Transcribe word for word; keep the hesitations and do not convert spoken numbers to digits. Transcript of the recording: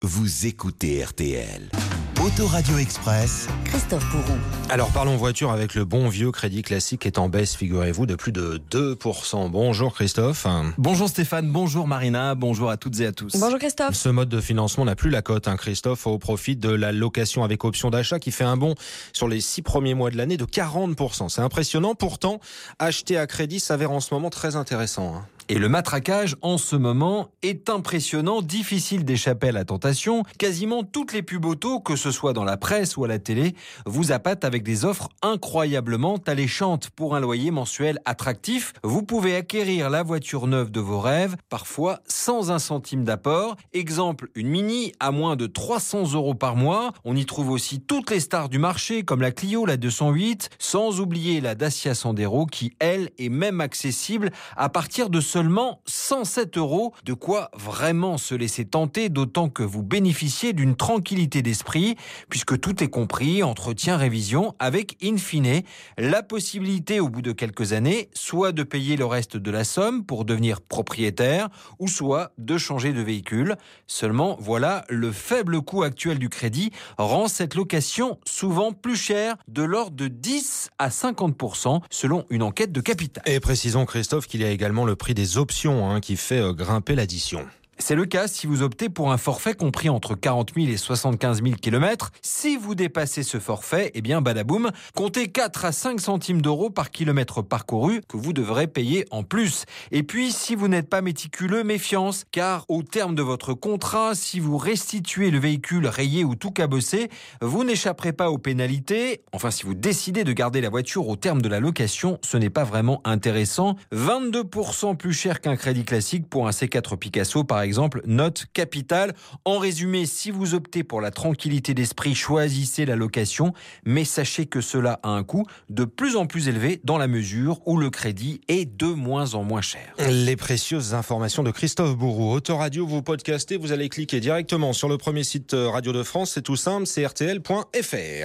vous écoutez R T L. Autoradio Express, Christophe Bourou. Alors parlons voiture avec le bon vieux Crédit Classique qui est en baisse, figurez-vous, de plus de deux pour cent. Bonjour Christophe. Bonjour Stéphane, bonjour Marina, bonjour à toutes et à tous. Bonjour Christophe. Ce mode de financement n'a plus la cote, hein, Christophe, au profit de la location avec option d'achat qui fait un bond sur les six premiers mois de l'année de quarante pour cent. C'est impressionnant, pourtant, acheter à crédit s'avère en ce moment très intéressant. Hein. Et le matraquage, en ce moment, est impressionnant, difficile d'échapper à la tentation. Quasiment toutes les pubs auto, que ce soit dans la presse ou à la télé, vous appâtent avec des offres incroyablement alléchantes. Pour un loyer mensuel attractif, vous pouvez acquérir la voiture neuve de vos rêves, parfois sans un centime d'apport. Exemple, une Mini à moins de trois cents euros par mois. On y trouve aussi toutes les stars du marché, comme la Clio, la deux cent huit, sans oublier la Dacia Sandero, qui, elle, est même accessible à partir de seulement cent sept euros, de quoi vraiment se laisser tenter, d'autant que vous bénéficiez d'une tranquillité d'esprit, puisque tout est compris, entretien, révision, avec in fine la possibilité au bout de quelques années, soit de payer le reste de la somme pour devenir propriétaire, ou soit de changer de véhicule. Seulement, voilà, le faible coût actuel du crédit rend cette location souvent plus chère, de l'ordre de dix à cinquante pour cent, selon une enquête de Capital. Et précisons, Christophe, qu'il y a également le prix des options hein, qui fait euh, grimper l'addition. C'est le cas si vous optez pour un forfait compris entre quarante mille et soixante-quinze mille kilomètres. Si vous dépassez ce forfait, eh bien badaboum, comptez quatre à cinq centimes d'euros par kilomètre parcouru que vous devrez payer en plus. Et puis, si vous n'êtes pas méticuleux, méfiance, car au terme de votre contrat, si vous restituez le véhicule rayé ou tout cabossé, vous n'échapperez pas aux pénalités. Enfin, si vous décidez de garder la voiture au terme de la location, ce n'est pas vraiment intéressant. vingt-deux pour cent plus cher qu'un crédit classique pour un C quatre Picasso, par exemple. Exemple, note Capital. En résumé, si vous optez pour la tranquillité d'esprit, choisissez la location, mais sachez que cela a un coût de plus en plus élevé dans la mesure où le crédit est de moins en moins cher. Les précieuses informations de Christophe Bourou. Autoradio, vous podcastez, vous allez cliquer directement sur le premier site Radio de France, c'est tout simple, c'est R T L point F R.